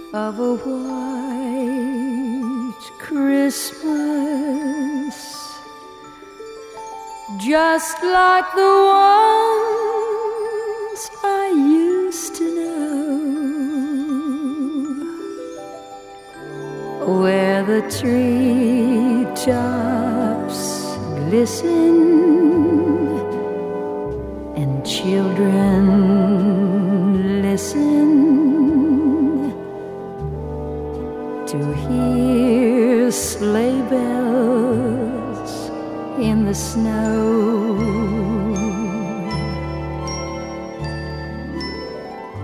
of a white Christmas, just like the ones I used to know, where the treetops glisten and children listen to hear sleigh bells in the snow.